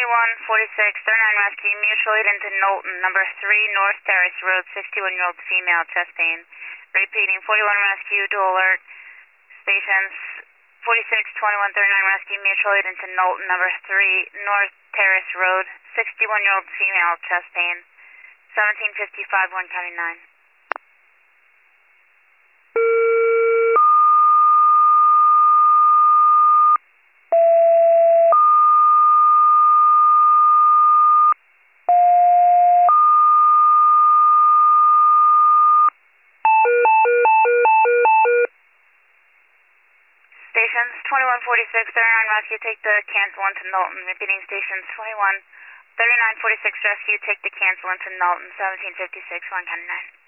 2146, 39 Rescue, mutual aid into Knowlton, number 3 North Terrace Road, 61-year-old female, chest pain. Repeating, 41 Rescue to alert stations 46, 21, 39 Rescue, mutual aid into Knowlton, number 3 North Terrace Road, 61-year-old female, chest pain. 1755, Warren County 9. Stations 2146, 39 Rescue, take the cancel into Knowlton. Repeating, stations 21, 3946 Rescue, take the cancel into Knowlton, 1756, Warren County 9.